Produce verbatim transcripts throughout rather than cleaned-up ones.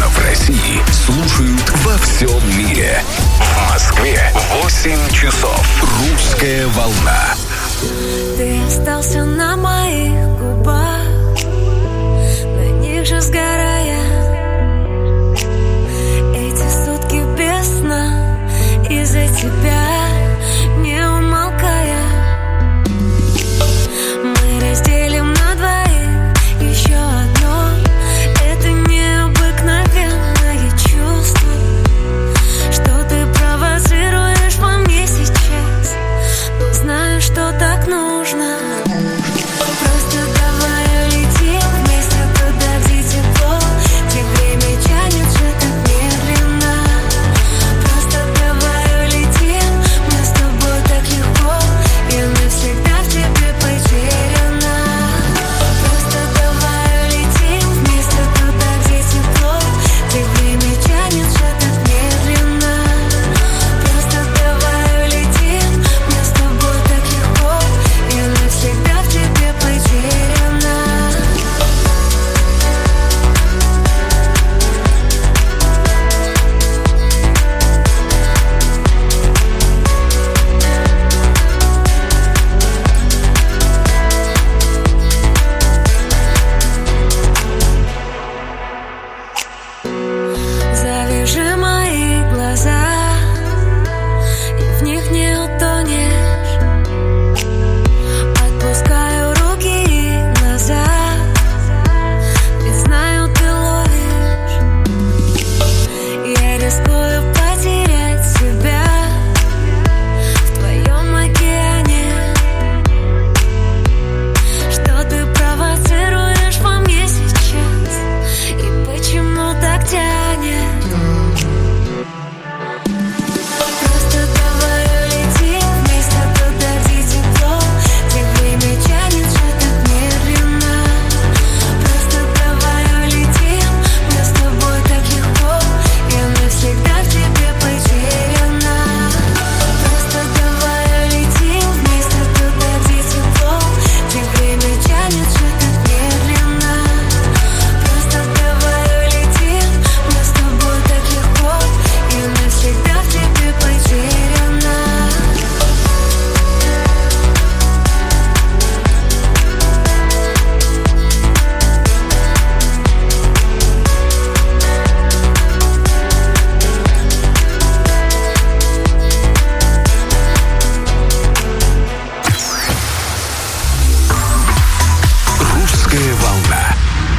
регионов России слушают во всем мире. В Москве восемь часов. Русская волна. Ты остался на моих губах, на них же сгорая. Эти сутки без сна из-за тебя, не умолкая. Мы разделим на двоих еще одно. Это необыкновенное чувство, что ты провоцируешь во мне сейчас. Но знаю, что так нужно. Просто давай улетим вместе туда, где тепло, где время тянется так медленно. Просто давай улетим, мне с тобой так легко, я навсегда в тебе потеряна. Просто давай улетим вместе туда, где тепло, где время тянется так медленно. Просто давай улетим, мне с тобой так легко, я навсегда в тебе потеряна. Завяжи мои глаза, и в них не утонешь. Отпускаю руки назад, ведь знаю, ты ловишь. Я рискую потерять себя в твоем океане. Что ты провоцируешь во мне сейчас, и почему так тянет? Просто давай улетим вместе туда, где тепло, где время тянется так медленно. Просто давай улетим, мне с тобой так легко, я навсегда в тебе потеряна. Просто давай улетим вместе туда, где тепло, где время тянется так медленно. Просто давай улетим, мне с тобой так легко, я навсегда в тебе потеряна. Русская волна.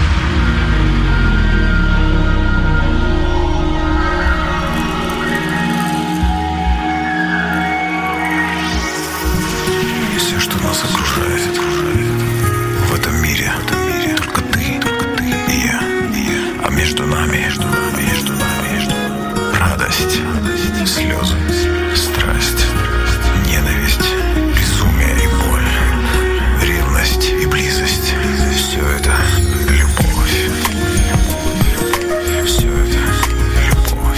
Все, что нас окружает, в этом мире, в этом мире только ты, только ты и я, и я. А между нами, между нами, между нами, между нами радость, слезы, страсть, ненависть, безумие и боль, ревность и близость. Все это любовь. Все это любовь.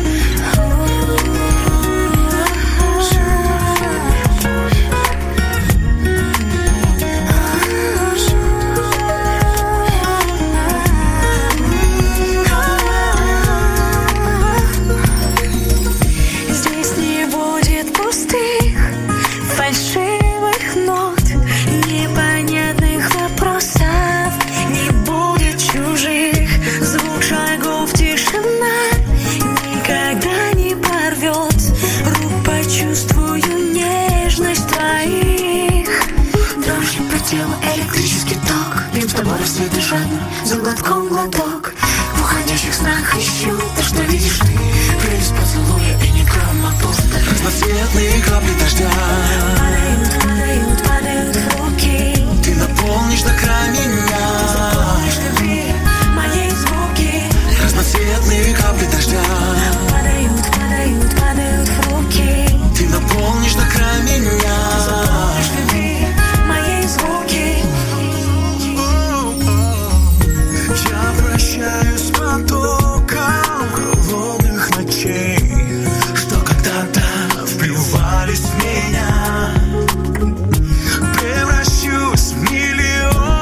Все это любовь. Здесь не будет пустых, фальшивых нот, непонятных вопросов, не будет чужих. Звук шагов, тишина никогда не порвет. Рук почувствую нежность твоих. Дрожь по телу, электрический ток. Пьем с тобой рассвет и жадный, за глотком глоток. В уходящих снах ищу то, что видишь ты. Прелесть поцелуя и не грамма пусто. Разноцветные капли дождя Падают, падают, падают в руки. ты наполнишь до края меня. Заполнишь любви моей звуки. Разноцветные капли дождя Падают, падают, падают в руки. ты наполнишь до края меня. Заполнишь любви моей звуки. Я прощаюсь с потоком холодных ночей, что когда-то вплювались в меня. Превращусь в миллион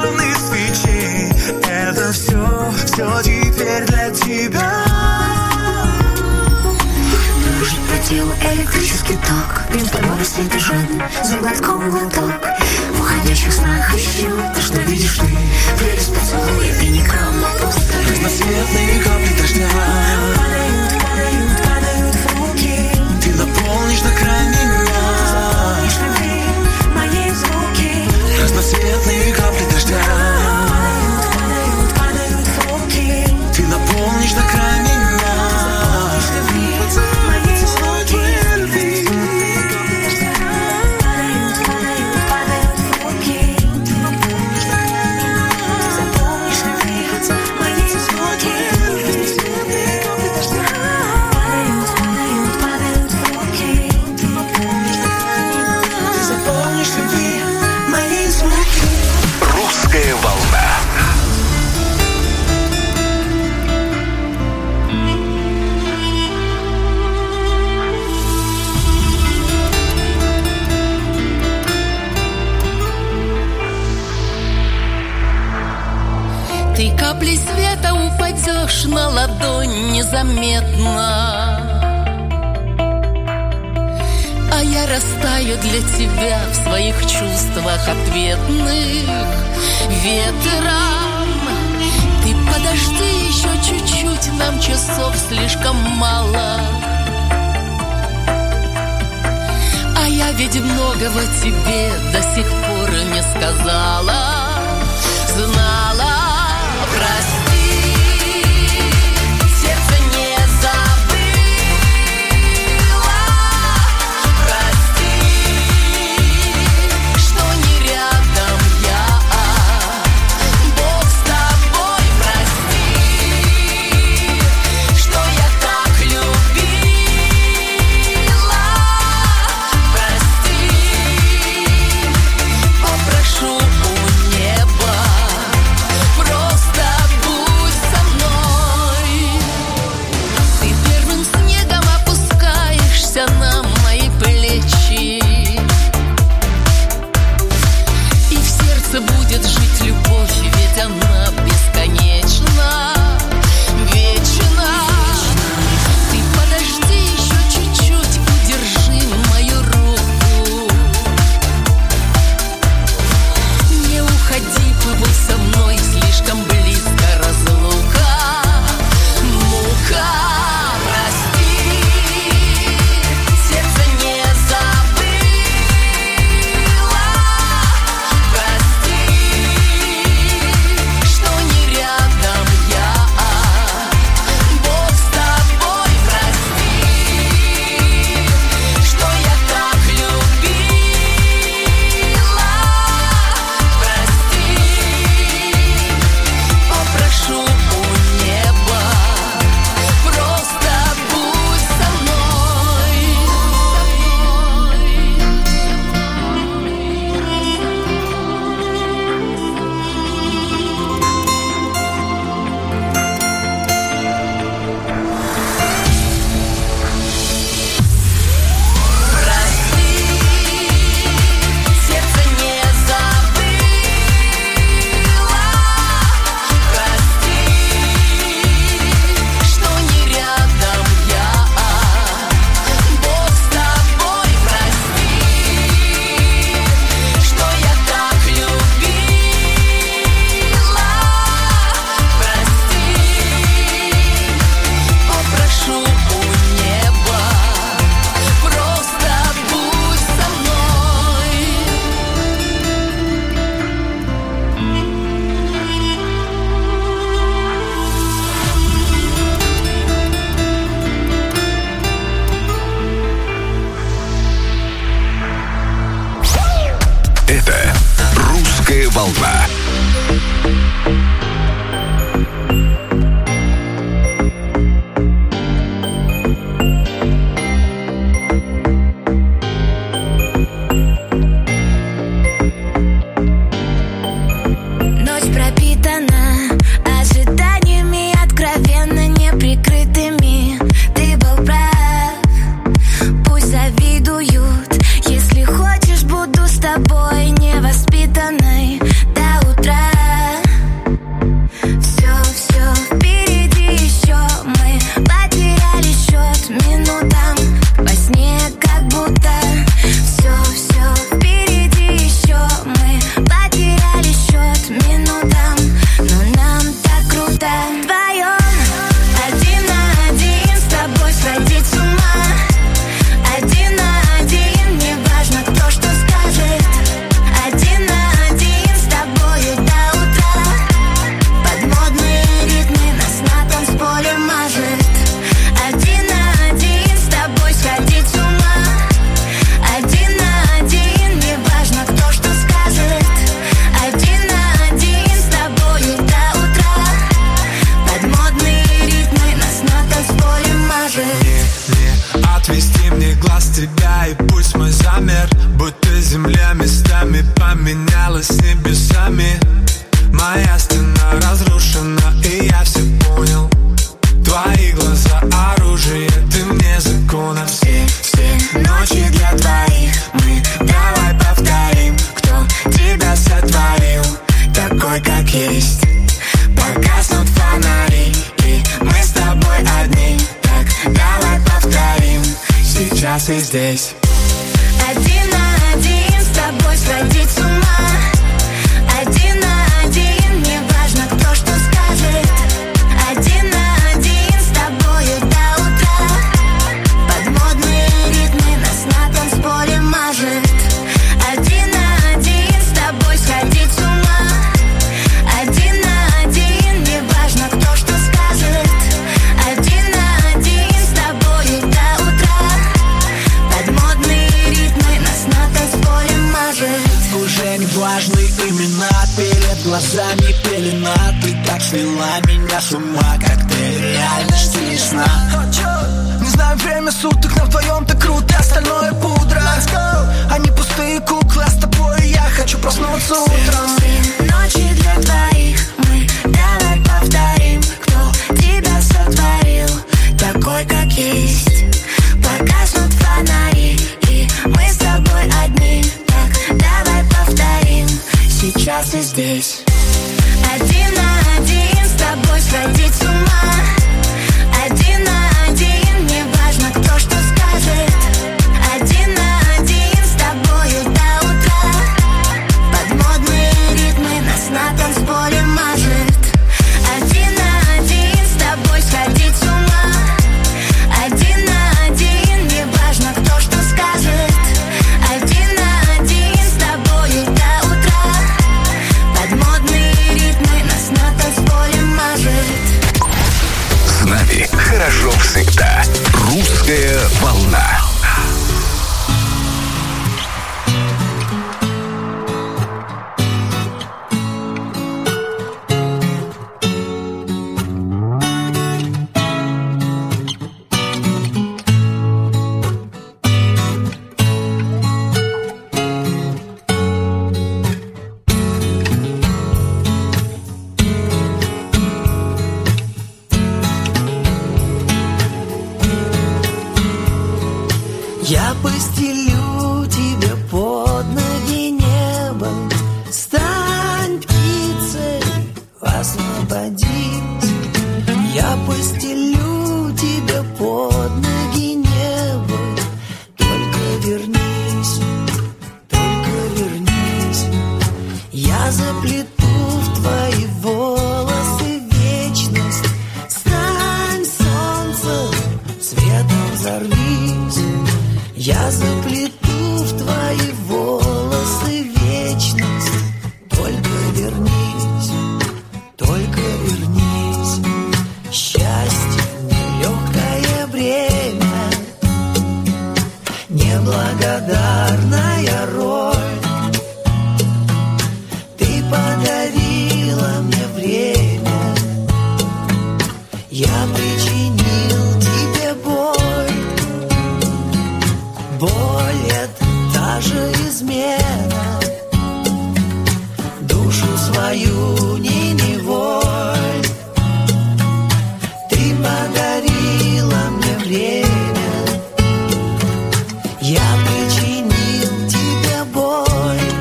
Ты каплей света упадешь на ладонь незаметно, а я растаю для тебя в своих чувствах ответных ветрам. Ты подожди еще чуть-чуть, нам часов слишком мало, а я ведь многого тебе до сих пор не сказала. Знала, прости, сердце не забыло. Прости, что не рядом я, Бог с тобой. Прости, что я так любила. Прости, попрошу у неба, просто будь со мной. Ты первым снегом опускаешься на мои плечи, и в сердце будет жить любовь, ведь она бесконечна, вечна. Ты подожди еще чуть-чуть, удержи мою руку. Не уходи, побудь со мной, слишком близко разлука, мука. Прости, сердце не забыло. Прости, что не рядом я, Бог с тобой. Прости, что я так любила. Прости, попрошу у неба, просто будь со мной. Прости, сердце не забыло. Прости, что не рядом я, Бог с тобой. Прости, что я так любила. Прости, попрошу у неба, просто будь со мной. Это «Русская волна». Ночь пропитана ожиданиями откровенно неприкрытыми. Ты был прав, пусть завидуют. Если хочешь, буду с тобой невоспитанной до утра. Все, все впереди еще. Мы потеряли счет минутам во сне, как будто. Все, все впереди еще. Мы потеряли счет минутам, но нам так круто вдвоем. Один на один с тобой сходить с ума. Один на один, неважно, кто что скажет. Один на один с тобою до утра. Под модные ритмы нас на танцполе мажет. Один на один с тобой сходить с ума. Один на один, неважно, кто что скажет. Один на один с тобою до утра. Под модные ритмы нас на танцполе мажет. Не отвести мне глаз тебя, и пусть мой замер, будто земля местами поменялась с небесами. Моя стена разрушена, и я все понял. Твои глаза оружие, ты мне закона. Все, все ночи для двоих мы давай повторим, кто тебя сотворил такой, как есть. Под и здесь. Один на один с тобой сходить с ума. Один на один, не важно, кто что скажет. Один на один с тобою до утра. Под модные ритмы нас на танцполе мажет. Один на один с тобой сходить с ума. Один на один, не важно, кто что скажет. Один на один с тобою до утра. Под модные ритмы нас на танцполе мажет. Уже не важны имена, перед глазами пелена. Ты так свела меня с ума, как ты реальность или сна. Не знаю время суток, но вдвоем так круто, остальное пудра. Они пустые куклы, а с тобой я хочу проснуться утром. Ночи для двоих, мы давай повторим, кто тебя сотворил, такой как есть. Погаснут фонари, и мы с тобой одни. Так давай повторим, сейчас и здесь. Один на один с тобой сходить с ума. Один на один, не важно, кто что скажет. Один на один с тобою до утра. Под модные ритмы нас на танцполе мажет. Один на один с тобой сходить с ума. Один на один, не важно, кто что скажет. Один на один с тобою до утра. Под модные ритмы нас на танцполе мажет. С нами хорошо всегда. Русская волна. Я постелю тебе под ноги небо. Стань птицей, освободись. Я постелю тебе под ноги небо. Только вернись, только вернись. Я заплету в твои волосы вечность. Стань солнцем, светом взорвись. Я заплету в твои волосы вечность. Только вернись, только вернись. Счастье нелегкое бремя, неблагодарная роль. Ты подарила мне время, я причинил тебе боль. Боль — это та же измена. Душу свою не неволь. Ты подарила мне время, я причинил тебе боль.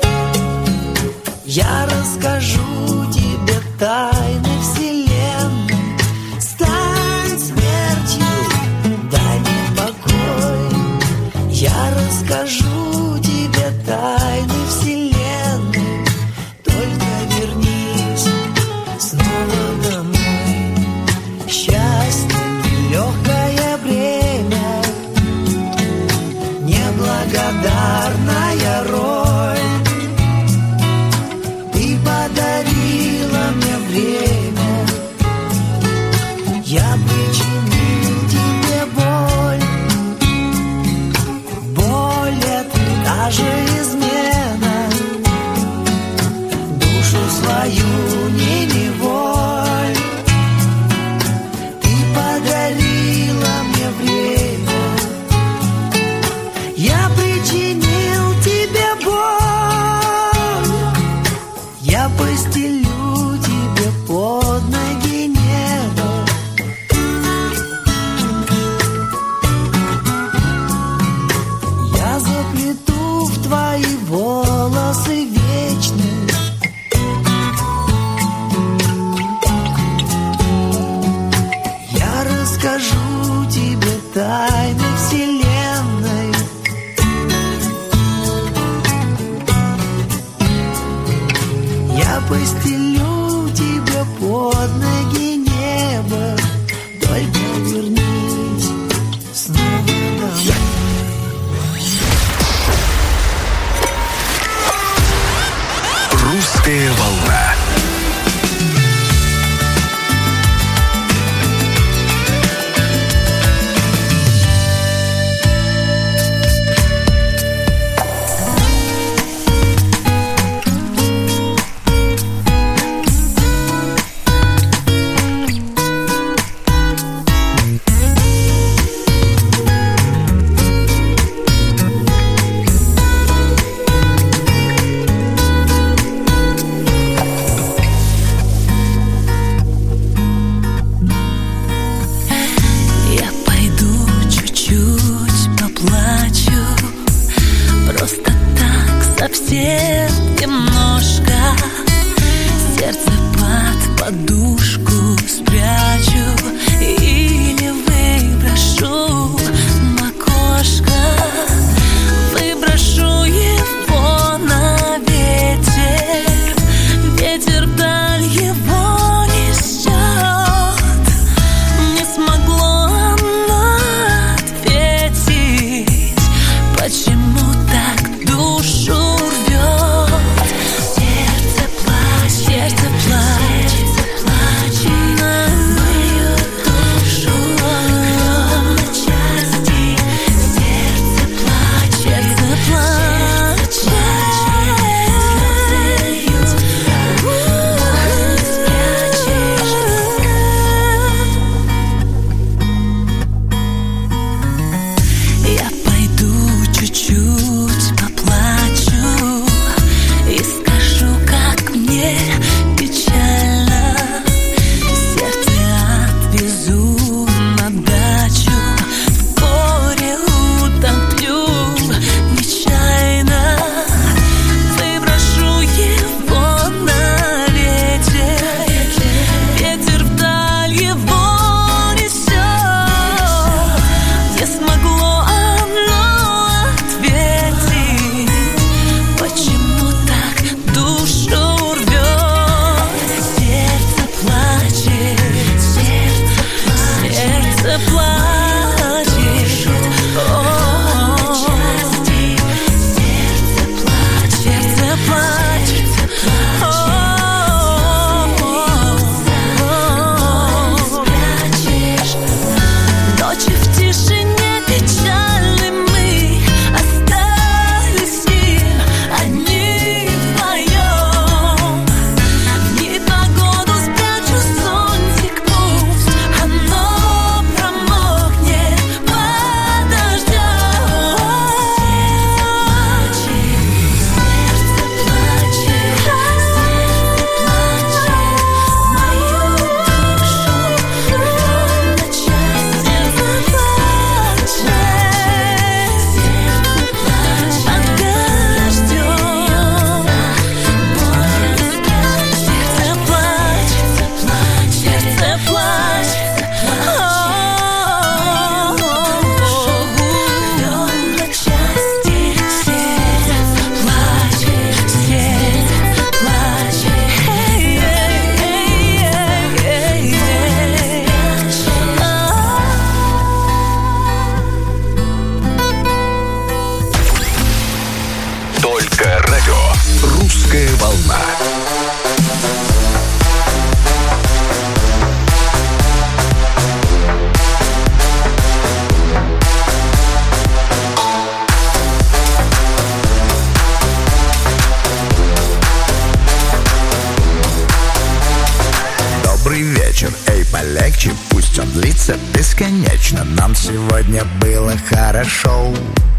Я расскажу тебе тайны вселенной. Стань смертью, дай мне покой. Я расскажу тебе тайны вселенной. Только вернись снова домой. Счастье нелегкое бремя, неблагодарная роль. Ты подарила мне время, я причинил тебе боль. Боль — это та же измена. Душу свою не неволь. Ты подарила мне время, я причинил тебе боль. Я постелю тебе под ноги небо. Я заплету в твои волосы вечность. Я расскажу тебе тайны вселенной. стелю тебе под ноги небо. Только вернись снова домой. Русская волна. Совсем немножко сердце под подушку спрячу или выброшу в окошко, выброшу его на ветер. Ветер вдаль его несет. Не смогло оно ответить, почему так душу Русская волна. Добрый вечер, эй, полегче, пусть он длится бесконечно. Нам сегодня было хорошо.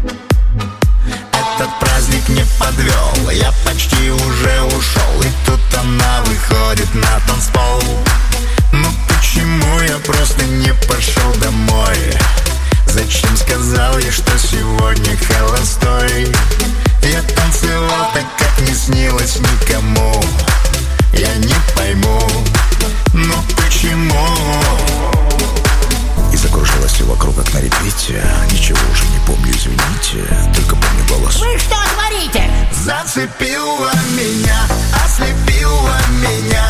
Этот праздник не подвел, я почти уже ушел. И тут она выходит на танцпол. Ну почему я просто не пошел домой? Зачем сказал я, что сегодня холостой? Я танцевал так, как не снилось никому. Я не пойму, ну почему? И закружилось все вокруг, как на репите. Ничего уже не помню, извините. Только помню голос. Вы что творите? Зацепила меня, ослепила меня.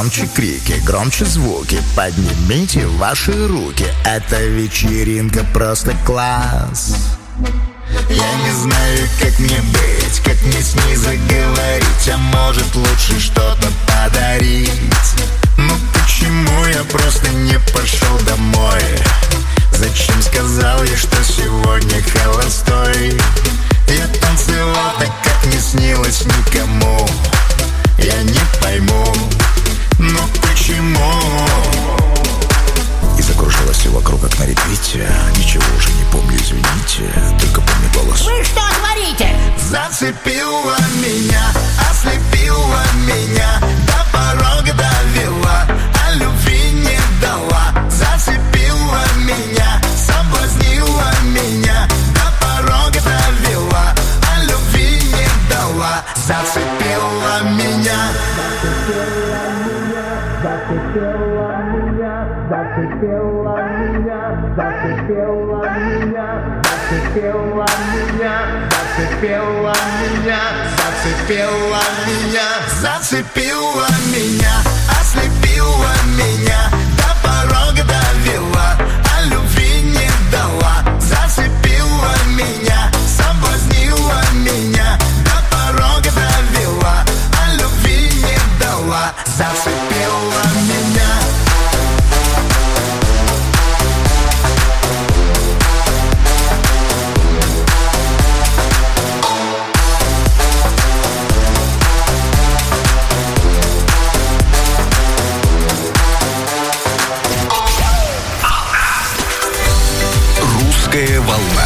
Громче крики, громче звуки, поднимите ваши руки. Эта вечеринка просто класс. Я не знаю, как мне быть, как мне с ней заговорить. А может лучше что-то подарить. Ну почему я просто не пошел домой? Зачем сказал я, что сегодня холостой? Я танцевал так, как не снилось никому. Я не пойму, ну почему? И закружилось все вокруг, как на репите. Ничего уже не помню, извините. Только помню голос. Вы что творите? Зацепила меня, ослепила меня, до порога довела, а любви не дала. Зацепила меня, соблазнила меня, до порога довела, а любви не дала. Зацепила меня, зацепила меня, зацепила меня, зацепила меня, зацепила меня, зацепила меня, зацепила меня, зацепила меня, ослепила меня, до порога довела, а любви не дала. Зацепила меня, соблазнила меня, до порога довела, а любви не дала. Зацепила меня. Русская волна.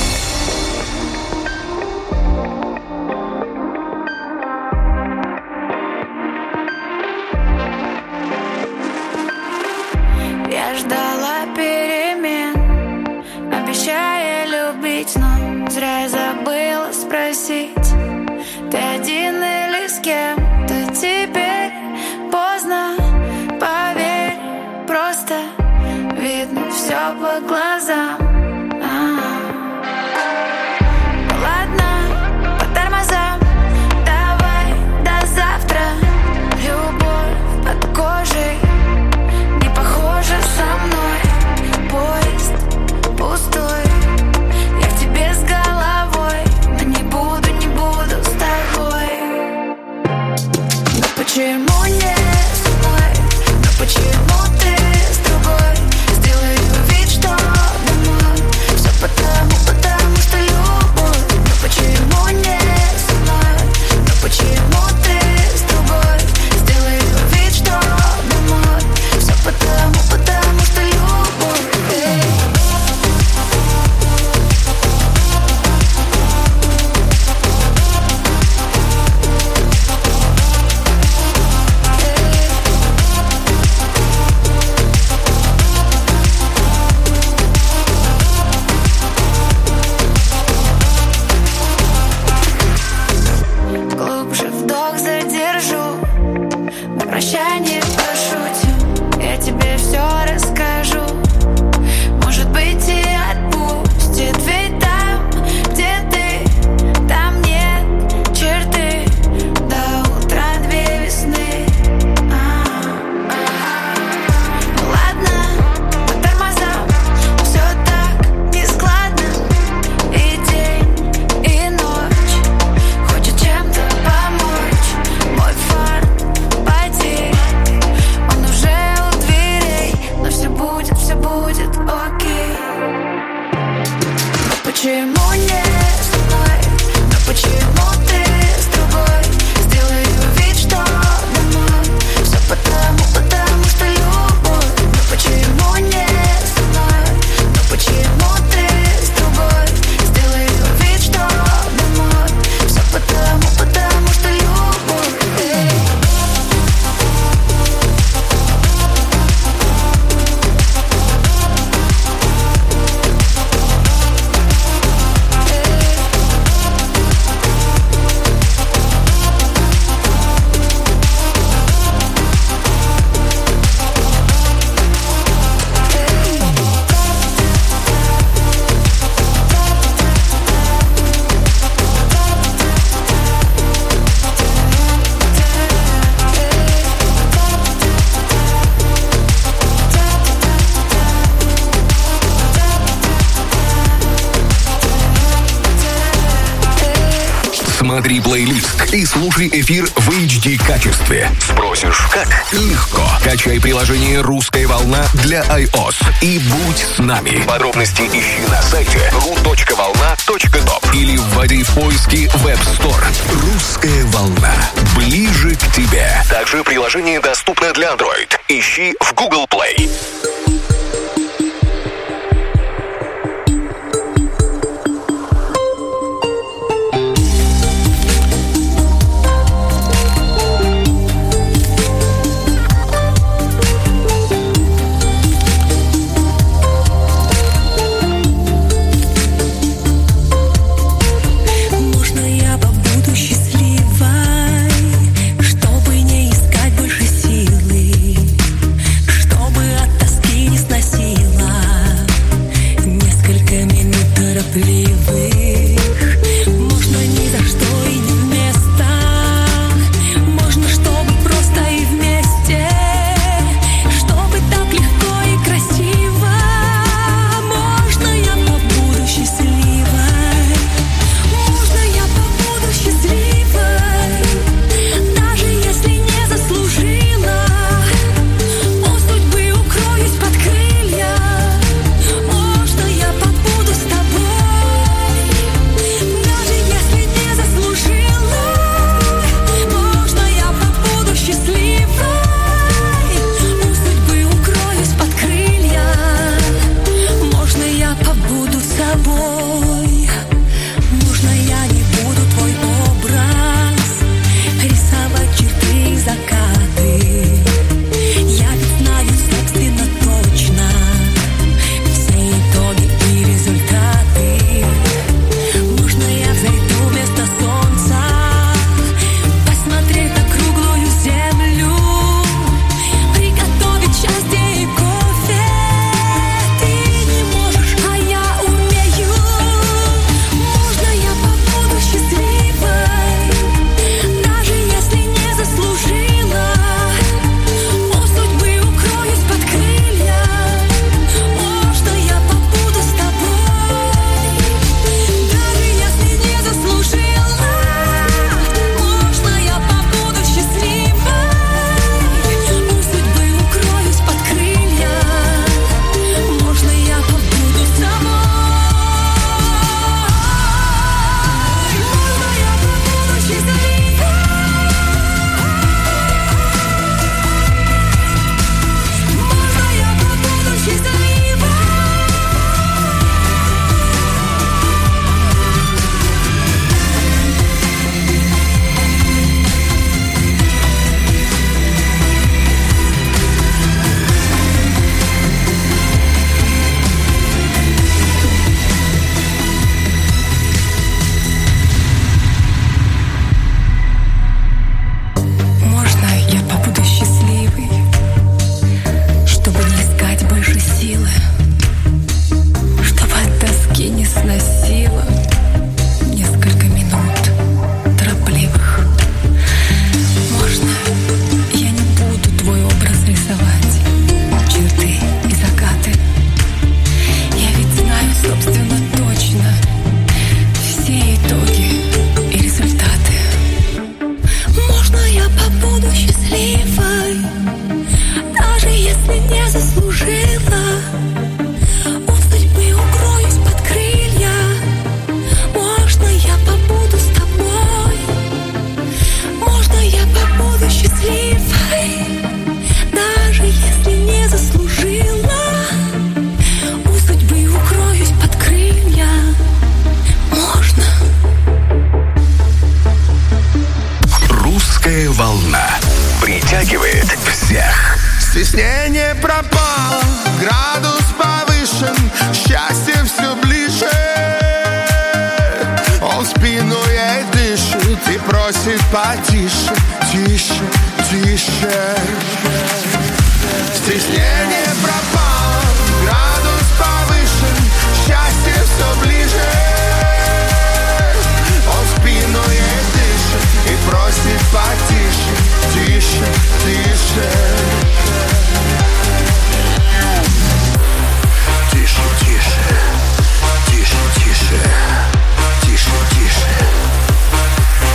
Я ждала перемен, обещая любить, но зря я забыла спросить: ты один или с кем-то? Теперь поздно, поверь, просто видно все по глазам. А-а-а. Ладно, по тормозам, давай до завтра. Любовь под кожей не похожа со мной. Поезд пустой, я в тебе с головой, но не буду, не буду с тобой. Но почему не со мной? Но почему ты с другой? Сделаю вид, что домой. Все потому, потому что любовь. Но почему не со мной? Но почему ты с другой? Сделаю вид, что домой. Все потому, потому что любовь. Эй. Глубже вдох задержу, на прощание пошутим. Я тебе все расскажу, может быть и отпустит. Ведь там, где ты, там нет черты. До утра две весны. А-а-а. Ладно, по тормозам, все так нескладно. И день, и ночь хочет чем-то помочь. Мой фарт потек, Смотри плейлист и слушай эфир в эйч ди качестве. Спросишь, как? Легко. Качай приложение «Русская волна» для iOS и будь с нами. Подробности ищи на сайте ру точка волна точка топ или вводи в поиски Web Store. «Русская волна». Ближе к тебе. Также приложение доступно для Android. Ищи в Google Play. волна притягивает всех. Стеснение пропало, градус повышен, счастье все ближе. Он в спину ей дышит и просит потише, тише, тише. Стеснение пропало, градус повышен, счастье все ближе. Он в спину ей дышит и просит потише, тише, тише. Тише, тише, тише, тише, тише, тише.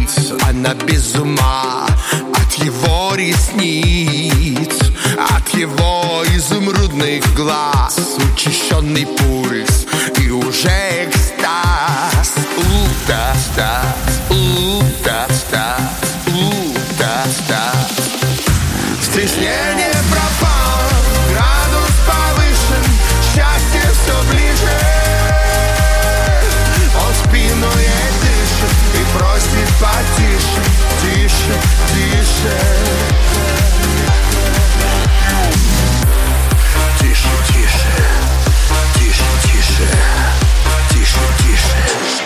лиц. Она без ума от его ресниц, от его изумрудных глаз. Учащенный пульс и уже экстаз. У-та-та, у-та-та, у-та-та. Стеснение пропало, градус повышен, счастье все ближе. Он спину ей дышит и просит потише, тише, тише. Тише, тише, тише, тише, тише, тише.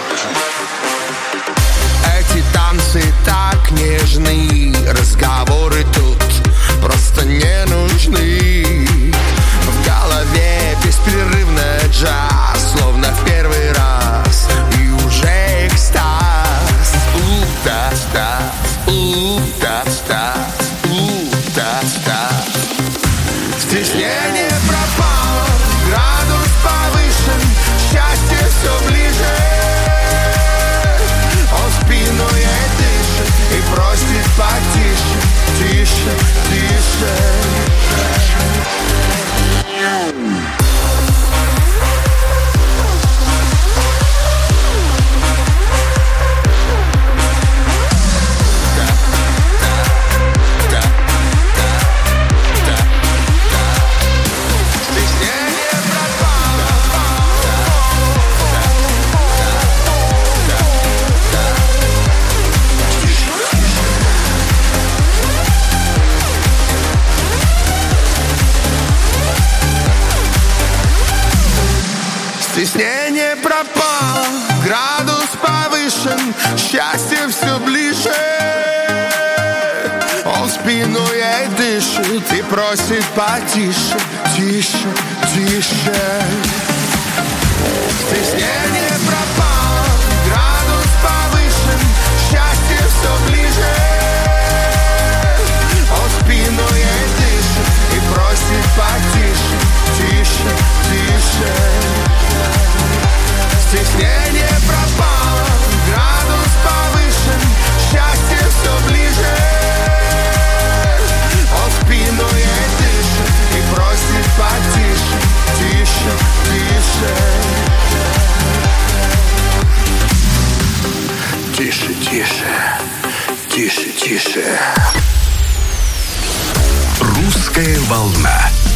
Эти танцы так нежны, разговоры тут просто не нужны. В голове беспрерывно джаз, словно в первый раз, и уже экстаз. У-та-та, у-та-та, у-та-та. Стеснение пропало, градус повышен, счастье все ближе. Он спину ей дышит и просит потише, тише, тише. Стеснение пропало, градус повышен, счастье все ближе. Он спину ей дышит и просит потише, тише, тише. Стеснение пропало, градус повышен, счастье все ближе. Он спину ей дышит и просит потише, тише, тише. Стеснение пропало, градус повышен, счастье все ближе. Он спину ей дышит и просит потише, тише, тише. Тише, тише, тише, тише. Русская волна.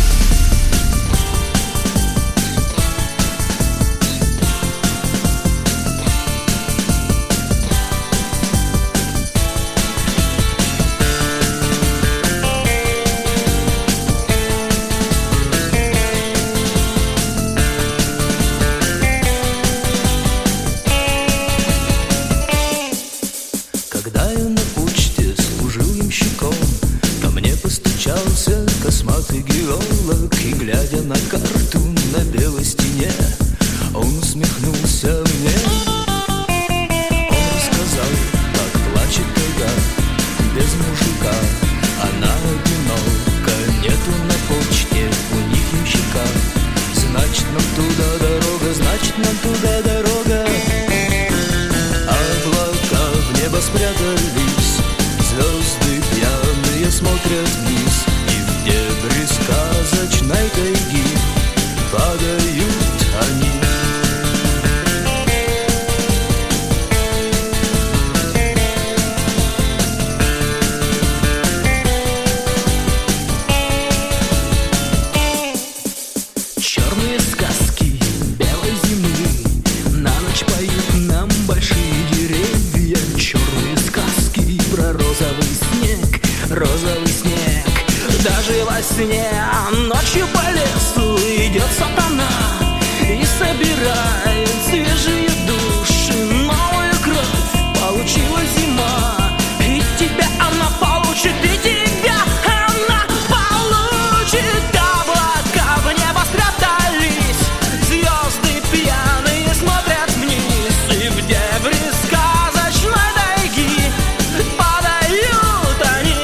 Косматый геолог, и глядя на карту на белой стене, он усмехнулся мне. Он рассказал, как плачет тайга без мужика. Она одинока, нету на почте у них ямщика. Значит, нам туда дорога, значит, нам туда дорога. Облака в небо спрятались, звезды пьяные смотрят вниз. Дебри сказочной тайги падают они. Черные сказки белой зимы на ночь поют нам большие деревья. Черные сказки про розовый снег, розовый снег. Даже во сне ночью по лесу идет сатана и собирает свежие души, новую кровь получила зима. И тебя она получит, и тебя она получит. Облака в небо спрятались, звезды пьяные смотрят вниз, и в дебри сказочной тайги падают они.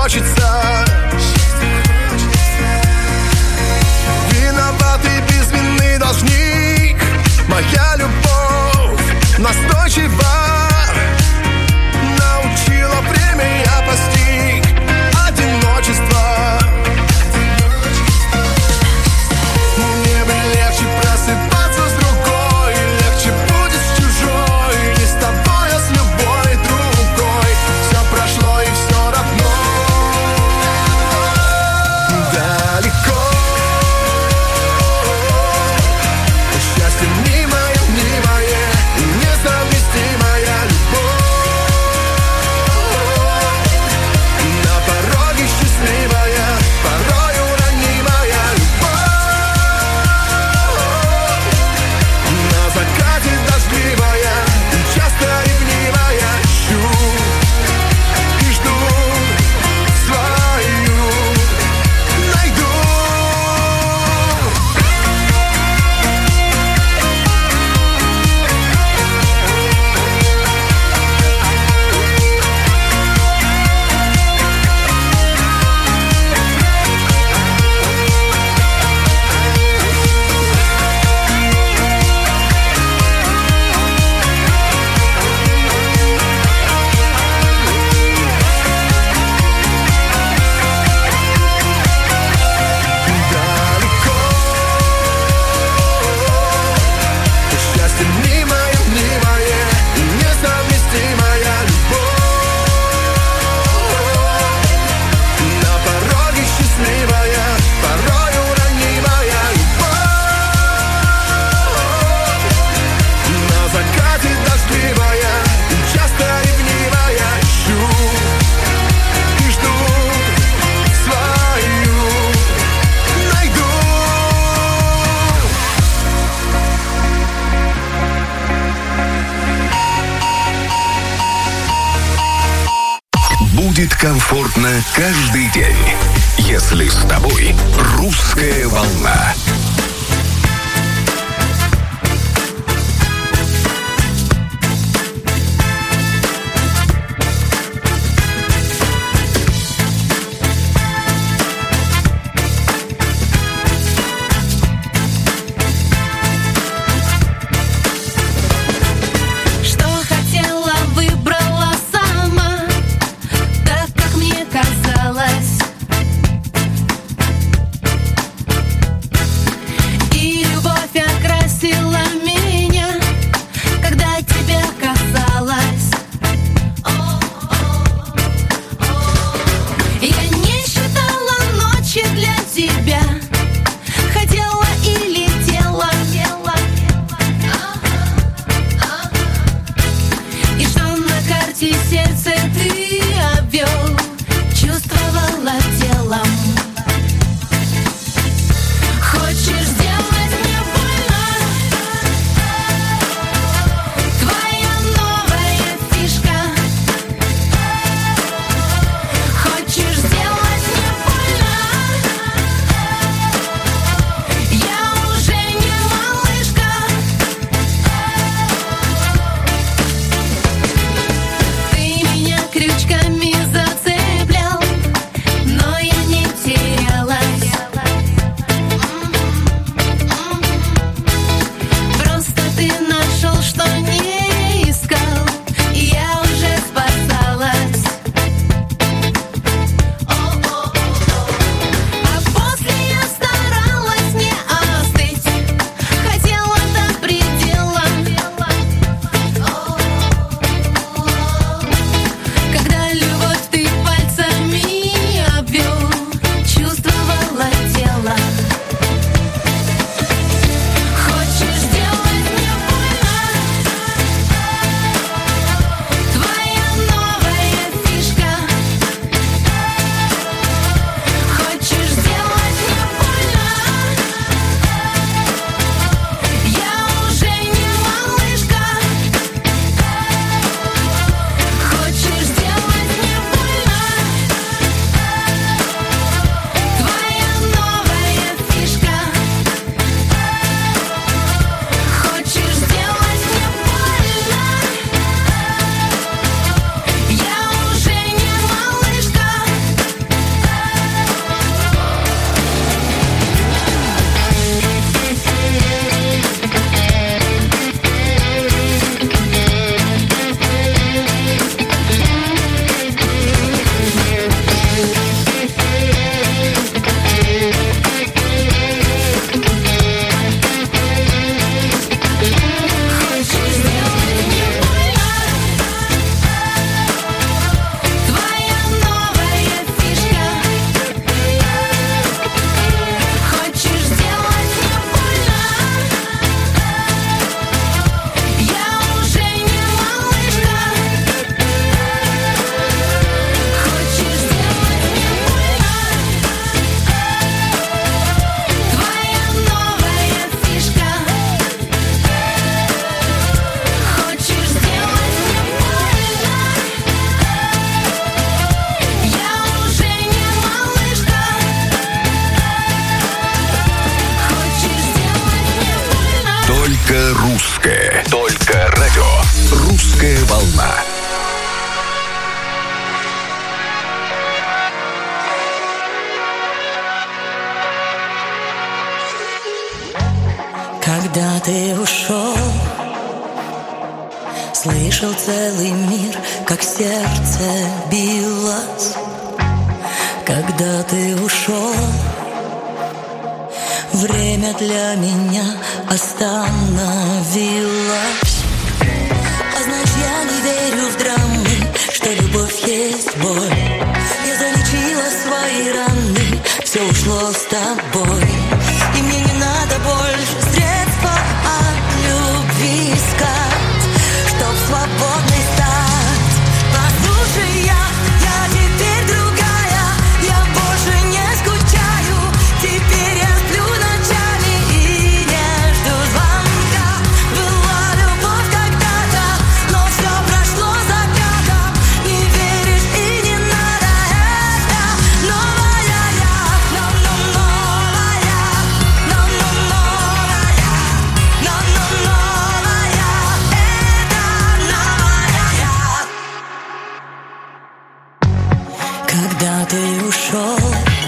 хочется. Виноватый без вины должник. Моя любовь настойчива. Научила время, я постиг одиночество. Мне бы легче просыпаться с другой. Легче будет с чужой. Не с тобой, а с любой другой. Все прошло и все равно далеко. Счастье мнимое, мнимое, несовместимая любовь. На пороге счастливая, порою ранимая любовь. На закате дождливая, часто ревнивая. Ищу и жду свою найду. Далеко. Счастье мнимое, мнимое, несовместимая любовь. На пороге счастливая, порою ранимая любовь. На закате дождливая, часто ревнивая. Ищу и жду свою найду. Будет комфортно каждый день, если с тобой «Русская волна». Что хотела, выбрала сама, так как мне казалось. И любовь окрасила меня, когда тебя касалась. Я не считала ночи для тебя, хотела и летела. И что на карте сердце ты обвел, чувствовала телом. Хочешь сделать мне больно? Твоя новая фишка. Хочешь сделать мне больно? Я уже не малышка. Ты меня крючками зацеплял, но русское. Только радио «Русская волна». Когда ты ушел, слышал целый мир, как сердце билось. Когда ты ушел, время для меня остановилось. А значит, я не верю в драмы, что любовь есть боль. Я залечила свои раны, все ушло с тобой. И мне не надо больше средства от любви искать, чтоб свободной стать. Послушай, я, я теперь другая, я больше не скучаю. Теперь я сплю ночами и не жду звонка. Была любовь когда-то, но все прошло закатом. Не веришь и не надо, это новая я, но, но, новая, но, но, новая, но, но, новая, это новая я. Когда ты ушел,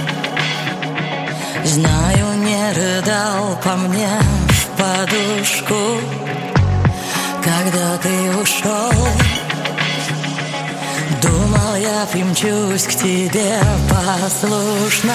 знаю, не рыдал по мне в подушку. Когда ты ушел, думал, я примчусь к тебе послушно.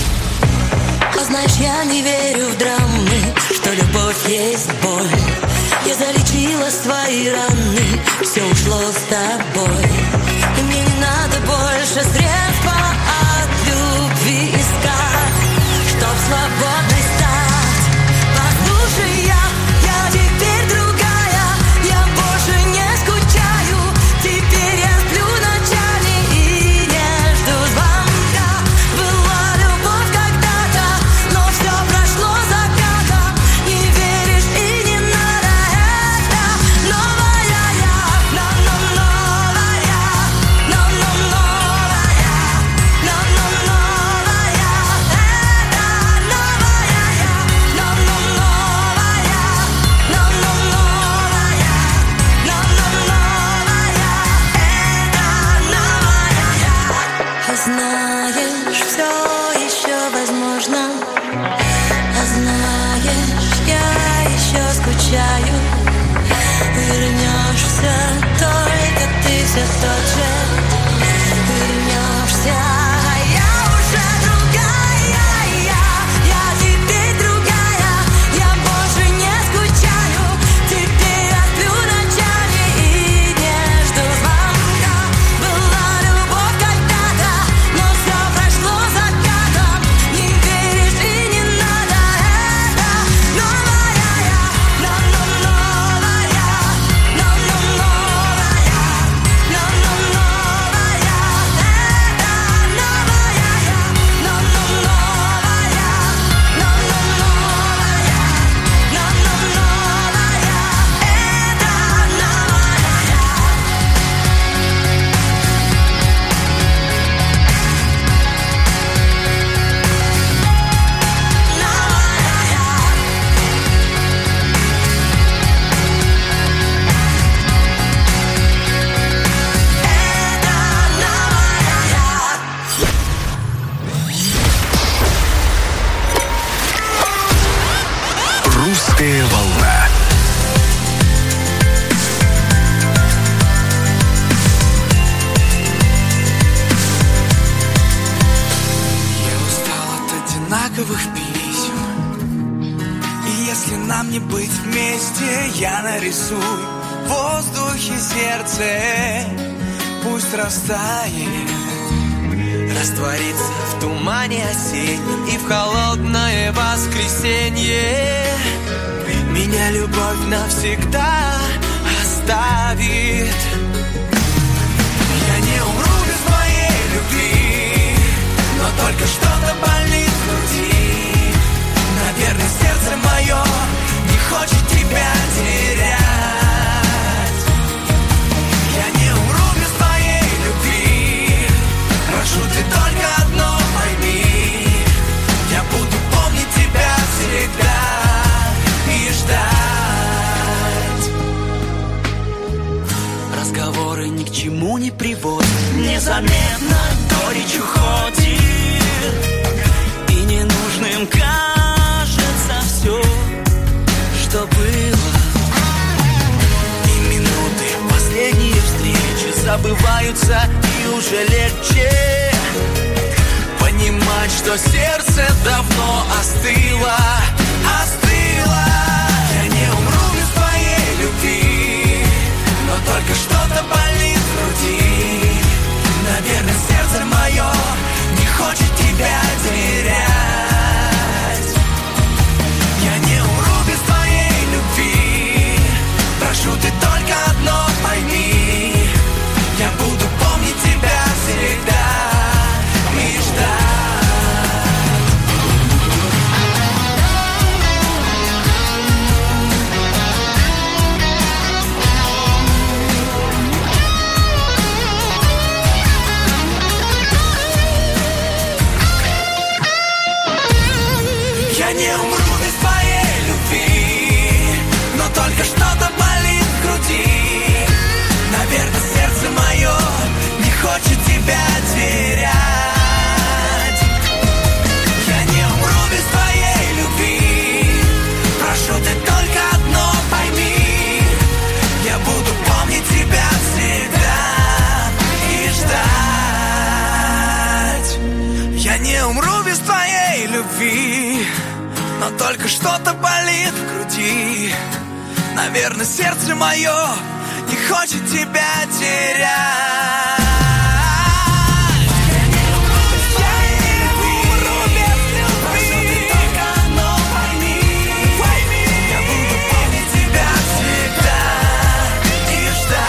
А знаешь, я не верю в драмы, что любовь есть боль. Я залечила свои раны, все ушло с тобой. И мне не надо больше средства от любви искать, чтоб свободной стать. Послушай, я, я теперь другая, я больше не скучаю. Теперь я сплю ночами и не жду звонка. Была любовь когда-то, но все прошло закатом. Не веришь и не надо, это новая я, но, но, новая, но, но, новая, но, но, новая, это новая я, но, но, новая, но, но, новая, но, но, новая, это новая я. Знаешь, все еще возможно. А знаешь, я еще скучаю. Вернешься, только ты все тот же. Вернешься, я уже другая, я, я теперь другая. Я больше не скучаю. Теперь я сплю ночами и не жду звонка. Была любовь когда-то, но все прошло закатом. Не веришь и не надо, это новая я, но, но, новая, но, но, новая, но, но, новая, это новая я, но, но, новая, но, но, новая, но, но, новая, это новая я. «Русская волна». Я устал от одинаковых писем. И если нам не быть вместе, я нарисую в воздухе сердце. Пусть растает, растворится в тумане осеннем и в холодное воскресенье. Меня любовь навсегда оставит. Я не умру без моей любви, но только что-то болит в груди. Наверное, сердце мое не хочет тебя терять. Я не умру без твоей любви. Прошу, ты только одно пойми. Я буду помнить тебя всегда и ждать. незаметно горечь уходит, и ненужным кажется все, что было. И минуты последние встречи забываются, и уже легче понимать, что сердце давно остыло, остыло. Я не умру без твоей любви, но только что-то болит в груди. Наверное, сердце мое не хочет тебя терять. Я не умру без твоей любви, прошу, ты только одно пойми. Я буду помнить тебя всегда и ждать. Я не умру без твоей любви, но только что-то болит в груди. Наверное, сердце мое не хочет тебя терять. Я не умру без твоей любви, прошу, ты только одно пойми. Я буду помнить тебя всегда и ждать. Я не умру без твоей любви, но только что-то болит в груди. Наверное, сердце мое не хочет тебя терять. Я не умру без твоей любви, прошу, ты только одно пойми. Я буду помнить тебя всегда и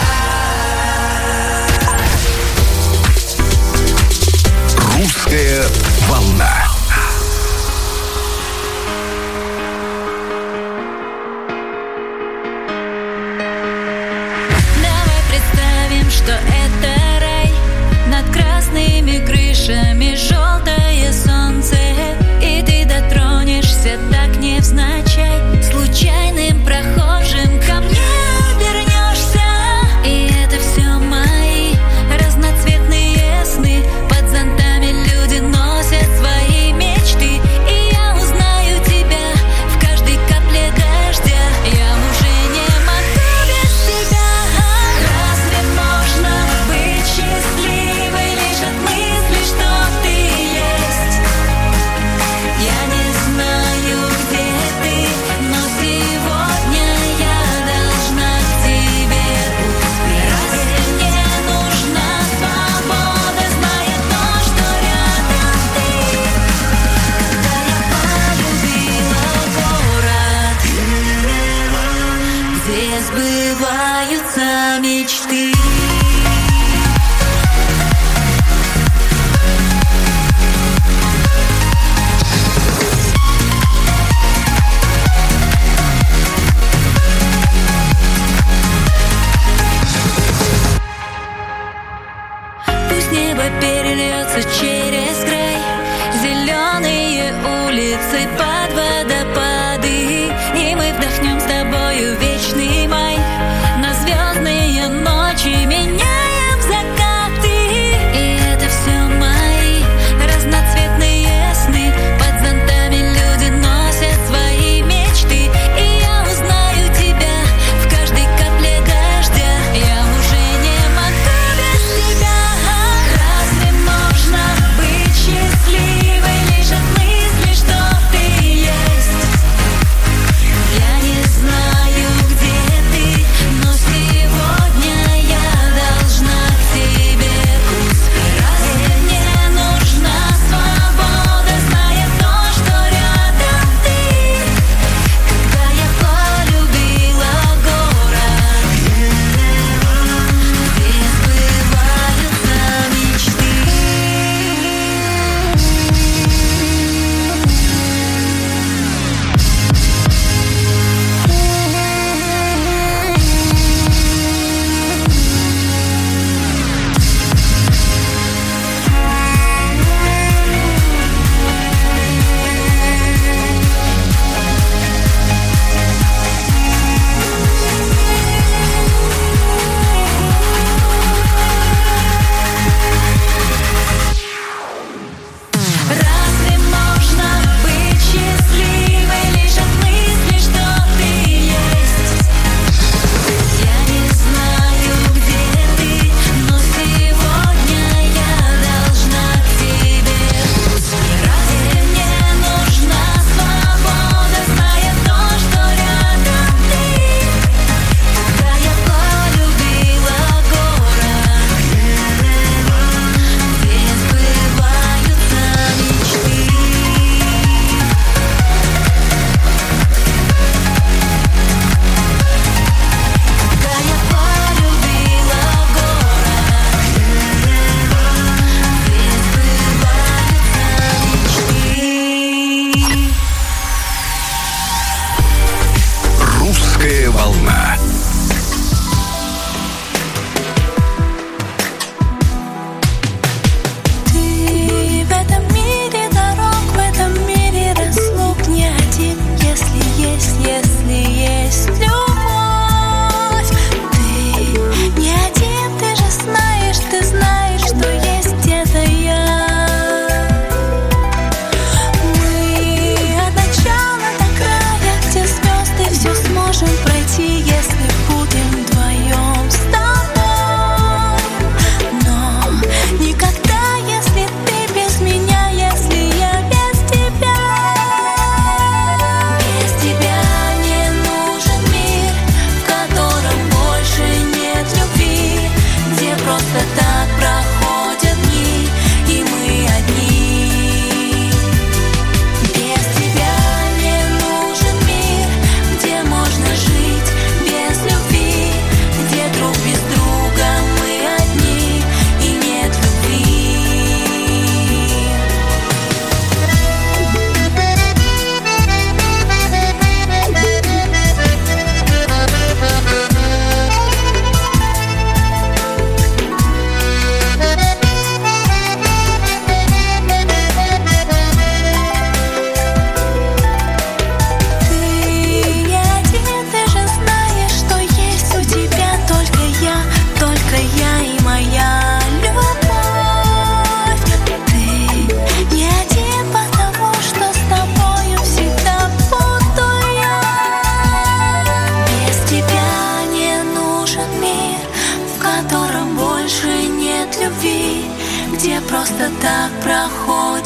ждать. Русская волна. Что это рай.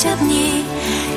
шепни,